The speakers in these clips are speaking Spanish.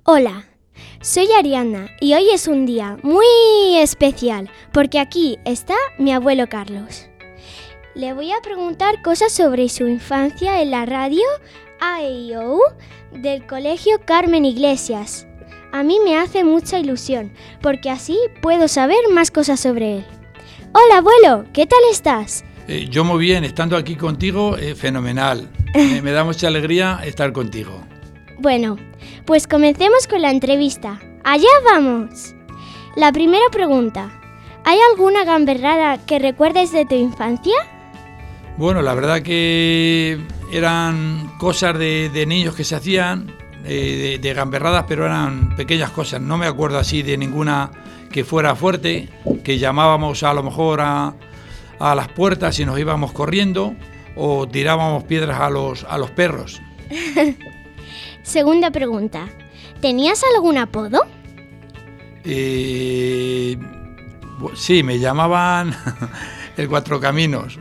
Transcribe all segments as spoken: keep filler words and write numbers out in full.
Hola, soy Ariana y hoy es un día muy especial porque aquí está mi abuelo Carlos. Le voy a preguntar cosas sobre su infancia en la radio A E I O U del Colegio Carmen Iglesias. A mí me hace mucha ilusión porque así puedo saber más cosas sobre él. Hola abuelo, ¿qué tal estás? Eh, yo muy bien, estando aquí contigo, eh, fenomenal. Me, me da mucha alegría estar contigo. Bueno, pues comencemos con la entrevista. ¡Allá vamos! La primera pregunta. ¿Hay alguna gamberrada que recuerdes de tu infancia? Bueno, la verdad que eran cosas de, de niños que se hacían, eh, de, de gamberradas, pero eran pequeñas cosas. No me acuerdo así de ninguna que fuera fuerte, que llamábamos a lo mejor a, a las puertas y nos íbamos corriendo o tirábamos piedras a los, a los perros. Segunda pregunta. ¿Tenías algún apodo? Eh, sí, me llamaban el Cuatro Caminos.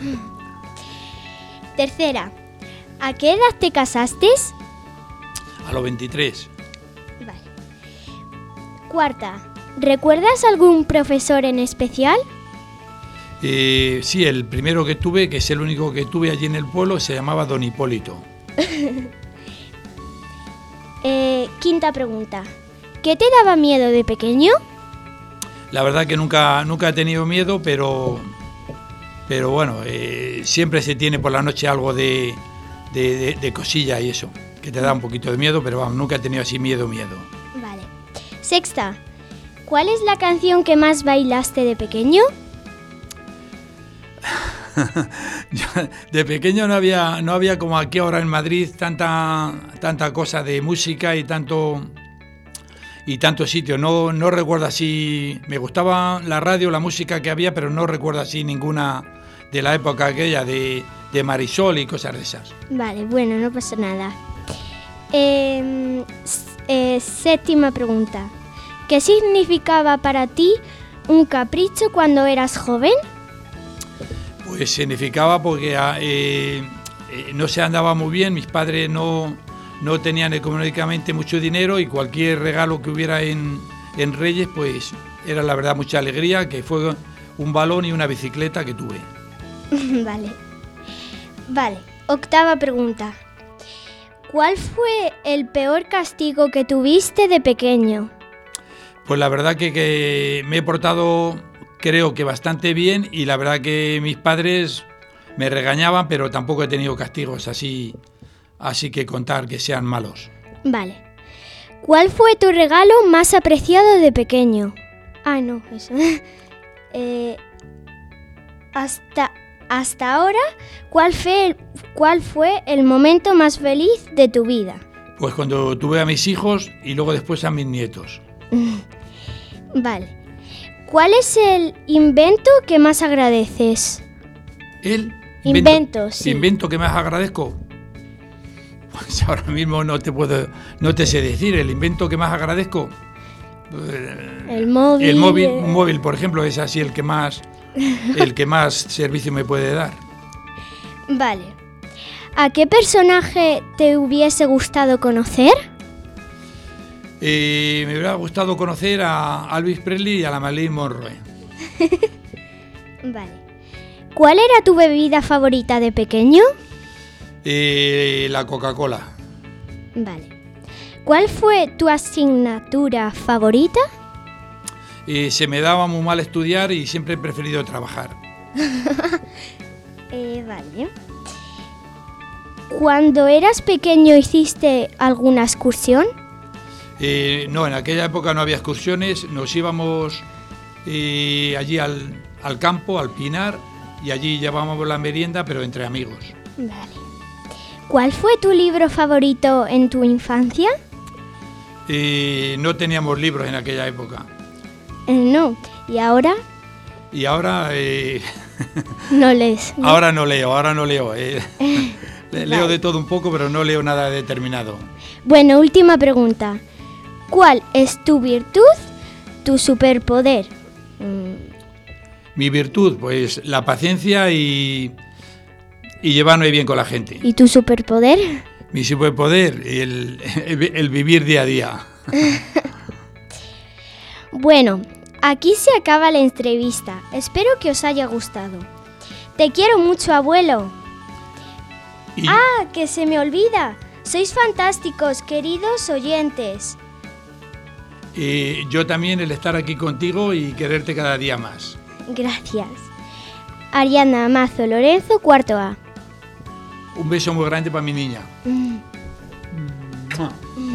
Tercera. ¿A qué edad te casaste? A los veintitrés. Vale. Cuarta. ¿Recuerdas algún profesor en especial? Eh, sí, el primero que tuve, que es el único que tuve allí en el pueblo, se llamaba Don Hipólito. eh, quinta pregunta. ¿Qué te daba miedo de pequeño? La verdad que nunca, nunca he tenido miedo, pero, pero bueno, eh, siempre se tiene por la noche algo de, de, de, de cosilla y eso, que te da un poquito de miedo, pero vamos, nunca he tenido así miedo, miedo. Vale. Sexta. ¿Cuál es la canción que más bailaste de pequeño? De pequeño no había, no había como aquí ahora en Madrid tanta, tanta cosa de música y tanto y tanto sitio. No, no recuerdo así. Me gustaba la radio, la música que había, pero no recuerdo así ninguna de la época aquella de, de Marisol y cosas de esas. Vale, bueno, no pasa nada. Eh, eh, séptima pregunta. ¿Qué significaba para ti un capricho cuando eras joven? Pues significaba porque eh, eh, no se andaba muy bien, mis padres no, no tenían económicamente mucho dinero y cualquier regalo que hubiera en, en Reyes, pues era la verdad mucha alegría, que fue un balón y una bicicleta que tuve. Vale. Vale, octava pregunta. ¿Cuál fue el peor castigo que tuviste de pequeño? Pues la verdad que, que me he portado, creo que bastante bien, y la verdad que mis padres me regañaban, pero tampoco he tenido castigos así, así que contar que sean malos. Vale. ¿Cuál fue tu regalo más apreciado de pequeño? Ah, no, eso. eh, hasta, hasta ahora, ¿cuál fue, el, ¿cuál fue el momento más feliz de tu vida? Pues cuando tuve a mis hijos y luego después a mis nietos. Vale. ¿Cuál es el invento que más agradeces? ¿El invento? Invento, sí. ¿Invento que más agradezco? Pues ahora mismo no te puedo, no te sé decir. ¿El invento que más agradezco? El móvil. El móvil, un móvil, por ejemplo, es así el que más, el que más servicio me puede dar. Vale. ¿A qué personaje te hubiese gustado conocer? Eh, me hubiera gustado conocer a Elvis Presley y a la Marilyn Monroe. Vale. ¿Cuál era tu bebida favorita de pequeño? Eh, la Coca-Cola. Vale. ¿Cuál fue tu asignatura favorita? Eh, se me daba muy mal estudiar y siempre he preferido trabajar. eh, vale. ¿Cuando eras pequeño hiciste alguna excursión? Eh, no, en aquella época no había excursiones, nos íbamos eh, allí al, al campo, al Pinar, y allí llevábamos la merienda, pero entre amigos. Vale. ¿Cuál fue tu libro favorito en tu infancia? Eh, no teníamos libros en aquella época. Eh, no. ¿Y ahora? Y ahora... Eh, no lees, ¿no? Ahora no leo, ahora no leo. Eh, leo vale. de todo un poco, pero no leo nada determinado. Bueno, última pregunta. ¿Cuál es tu virtud, tu superpoder? Mm. Mi virtud, pues la paciencia y, y llevarme bien con la gente. ¿Y tu superpoder? Mi superpoder, el, el, el vivir día a día. Bueno, aquí se acaba la entrevista. Espero que os haya gustado. Te quiero mucho, abuelo. Y, ¡Ah, que se me olvida! Sois fantásticos, queridos oyentes. y yo también el estar aquí contigo y quererte cada día más. Gracias. Ariana Mazo Lorenzo, cuarto A. Un beso muy grande para mi niña. Mm. Mua.